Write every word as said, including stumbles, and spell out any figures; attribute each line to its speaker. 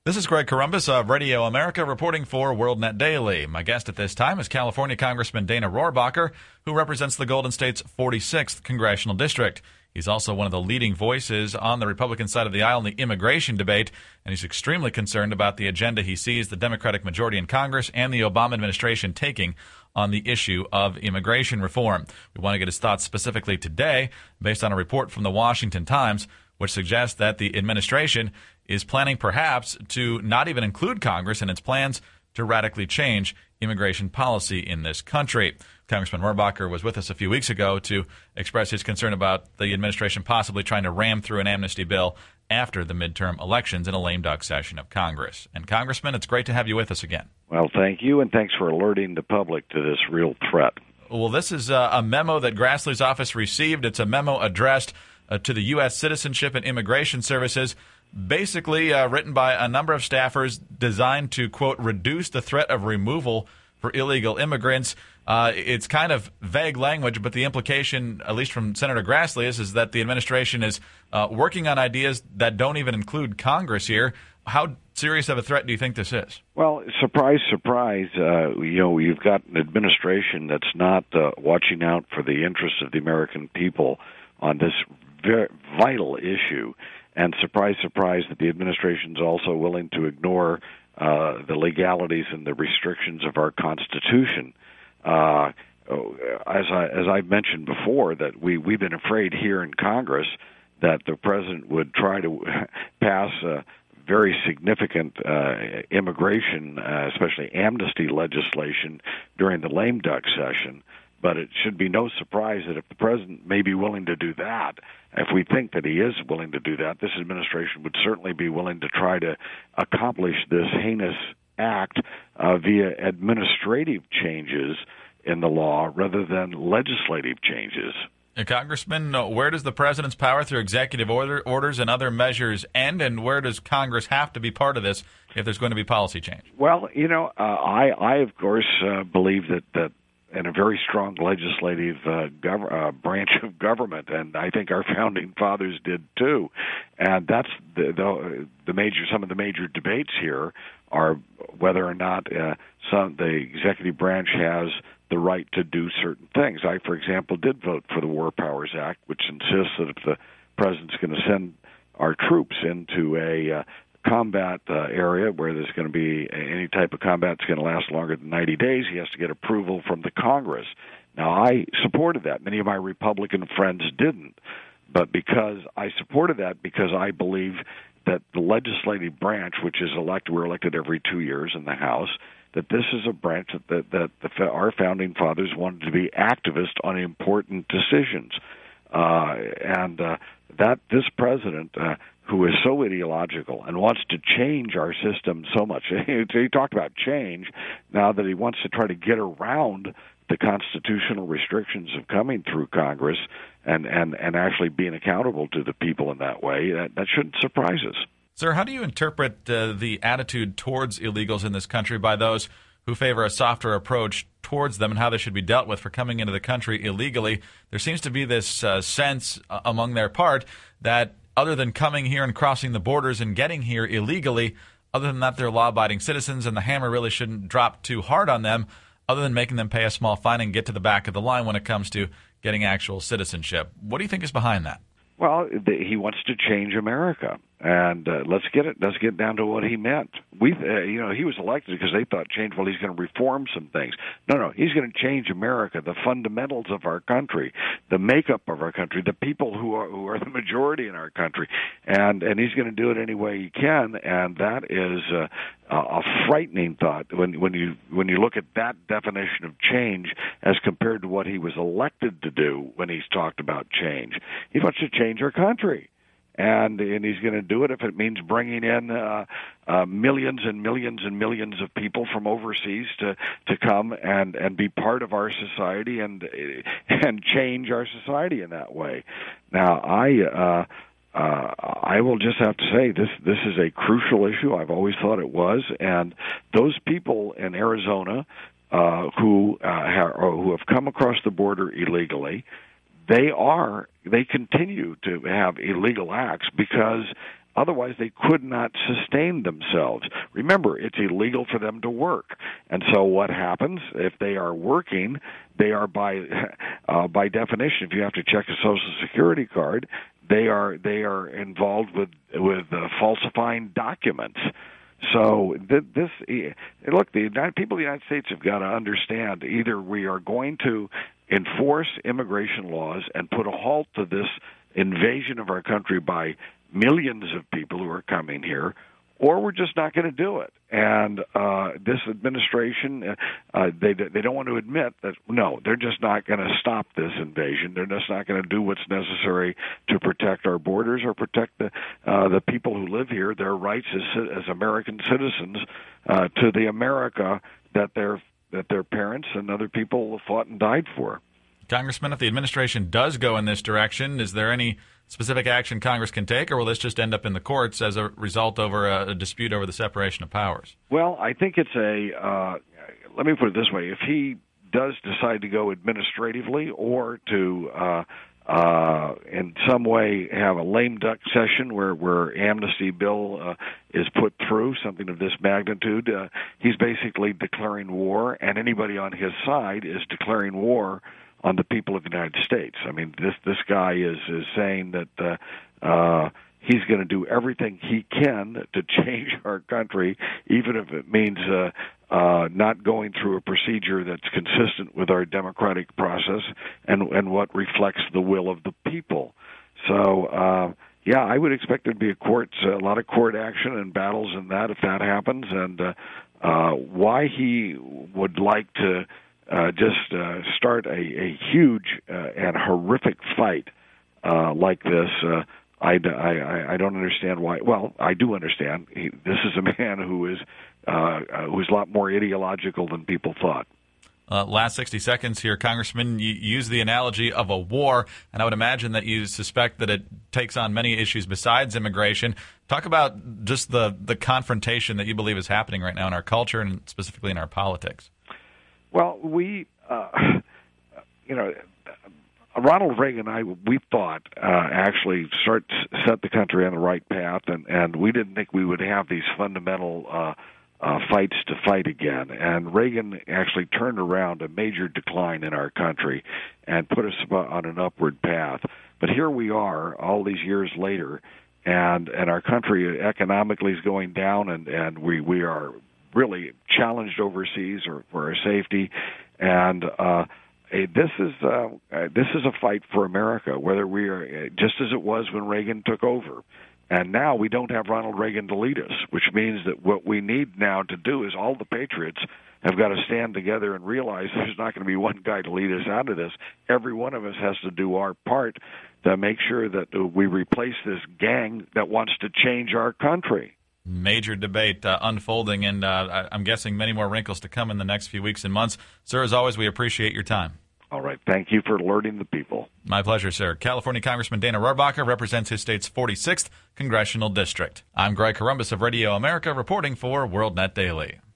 Speaker 1: This is Greg Corombos of Radio America reporting for WorldNet Daily. My guest at this time is California Congressman Dana Rohrabacher, who represents the Golden State's forty-sixth Congressional District. He's also one of the leading voices on the Republican side of the aisle in the immigration debate, and he's extremely concerned about the agenda he sees the Democratic majority in Congress and the Obama administration taking on the issue of immigration reform. We want to get his thoughts specifically today based on a report from the Washington Times, which suggests that the administration is planning perhaps to not even include Congress in its plans to radically change immigration policy in this country. Congressman Rohrabacher was with us a few weeks ago to express his concern about the administration possibly trying to ram through an amnesty bill after the midterm elections in a lame duck session of Congress. And Congressman, it's great to have you with us again.
Speaker 2: Well, thank you, and thanks for alerting the public to this real threat.
Speaker 1: Well, this is a, a memo that Grassley's office received. It's a memo addressed uh, to the U S Citizenship and Immigration Services, basically uh, written by a number of staffers designed to, quote, reduce the threat of removal for illegal immigrants. Uh, it's kind of vague language, but the implication, at least from Senator Grassley, is, is that the administration is uh, working on ideas that don't even include Congress here. How serious of a threat do you think this is?
Speaker 2: Well, surprise, surprise, uh, you know, you've got an administration that's not uh, watching out for the interests of the American people on this very vital issue. And surprise, surprise, that the administration is also willing to ignore uh, the legalities and the restrictions of our Constitution. Uh, as I as I've mentioned before, that we we've been afraid here in Congress that the president would try to pass a very significant uh, immigration, uh, especially amnesty legislation, during the lame duck session. But it should be no surprise that if the president may be willing to do that, if we think that he is willing to do that, this administration would certainly be willing to try to accomplish this heinous act uh, via administrative changes in the law rather than legislative changes.
Speaker 1: Uh, Congressman, uh, where does the president's power through executive order, orders and other measures end, and where does Congress have to be part of this if there's going to be policy change?
Speaker 2: Well, you know, uh, I, I, of course, uh, believe that, that and a very strong legislative uh, gov- uh, branch of government, and I think our founding fathers did too. And that's the, the, the major. Some of the major debates here are whether or not uh, some the executive branch has the right to do certain things. I, for example, did vote for the War Powers Act, which insists that if the president's going to send our troops into a uh, combat uh, area where there's going to be any type of combat that's going to last longer than ninety days, he has to get approval from the Congress. Now, I supported that. Many of my Republican friends didn't. But because I supported that, because I believe that the legislative branch, which is elected, we're elected every two years in the House, that this is a branch that, that, that the, our founding fathers wanted to be activist on important decisions. Uh, and uh, that this president, uh, who is so ideological and wants to change our system so much, he talked about change, now that he wants to try to get around the constitutional restrictions of coming through Congress and, and, and actually being accountable to the people in that way, that, that shouldn't surprise us.
Speaker 1: Sir, how do you interpret uh, the attitude towards illegals in this country by those who favor a softer approach towards them and how they should be dealt with for coming into the country illegally? There seems to be this uh, sense uh, among their part that other than coming here and crossing the borders and getting here illegally, other than that, they're law-abiding citizens, and the hammer really shouldn't drop too hard on them, other than making them pay a small fine and get to the back of the line when it comes to getting actual citizenship. What do you think is behind that?
Speaker 2: Well, the, he wants to change America, and uh, let's get it. Let's get down to what he meant. We, uh, you know, he was elected because they thought change. Well, he's going to reform some things. No, no, he's going to change America, the fundamentals of our country, the makeup of our country, the people who are who are the majority in our country, and and he's going to do it any way he can. And that is uh, a frightening thought when when you when you look at that definition of change as compared to what he was elected to do when he's talked about change. He wants to change our country. And and he's going to do it if it means bringing in uh, uh, millions and millions and millions of people from overseas to, to come and, and be part of our society and and change our society in that way. Now, I uh, uh, I will just have to say this this is a crucial issue. I've always thought it was, and those people in Arizona uh, who uh, have, who have come across the border illegally, they are they continue to have illegal acts because Otherwise, they could not sustain themselves. Remember, it's illegal for them to work. And so what happens if they are working? They are by uh, by definition, if you have to check a Social Security card, they are they are involved with with uh, falsifying documents. So th- this look, the United, people of the United States have got to understand: either we are going to enforce immigration laws and put a halt to this invasion of our country by millions of people who are coming here, or we're just not going to do it. And uh, this administration, uh, uh, they they don't want to admit that, no, they're just not going to stop this invasion. They're just not going to do what's necessary to protect our borders or protect the uh, the people who live here, their rights as as American citizens uh, to the America that their that their parents and other people fought and died for.
Speaker 1: Congressman, if the administration does go in this direction, is there any specific action Congress can take, or will this just end up in the courts as a result over a, a dispute over the separation of powers?
Speaker 2: Well, I think it's a, uh, let me put it this way, if he does decide to go administratively or to uh, uh, in some way have a lame duck session where, where amnesty bill uh, is put through, something of this magnitude, uh, he's basically declaring war, and anybody on his side is declaring war on the people of the United States. I mean, this this guy is is saying that uh, uh, he's going to do everything he can to change our country, even if it means uh, uh, not going through a procedure that's consistent with our democratic process and and what reflects the will of the people. So, uh, yeah, I would expect there to be a court, a lot of court action and battles in that if that happens. And uh, uh, why he would like to Uh, just uh, start a, a huge uh, and horrific fight uh, like this. Uh, I, I, I don't understand why. Well, I do understand. He, this is a man who is uh, who is a lot more ideological than people thought.
Speaker 1: Uh, last sixty seconds here, Congressman. You use the analogy of a war, and I would imagine that you suspect that it takes on many issues besides immigration. Talk about just the, the confrontation that you believe is happening right now in our culture and specifically in our politics.
Speaker 2: Well, we, uh, you know, Ronald Reagan and I, we thought uh, actually start set the country on the right path, and, and we didn't think we would have these fundamental uh, uh, fights to fight again. And Reagan actually turned around a major decline in our country and put us on an upward path. But here we are, all these years later, and and our country economically is going down, and, and we, we are really challenged overseas or for our safety, and uh, this is uh, this is a fight for America. Whether we are just as it was when Reagan took over, and now we don't have Ronald Reagan to lead us, which means that what we need now to do is all the patriots have got to stand together and realize there's not going to be one guy to lead us out of this. Every one of us has to do our part to make sure that we replace this gang that wants to change our country.
Speaker 1: Major debate uh, unfolding, and uh, I'm guessing many more wrinkles to come in the next few weeks and months. Sir, as always, we appreciate your time.
Speaker 2: All right. Thank you for alerting the people.
Speaker 1: My pleasure, sir. California Congressman Dana Rohrabacher represents his state's forty-sixth Congressional District. I'm Greg Corombos of Radio America, reporting for WorldNet Daily.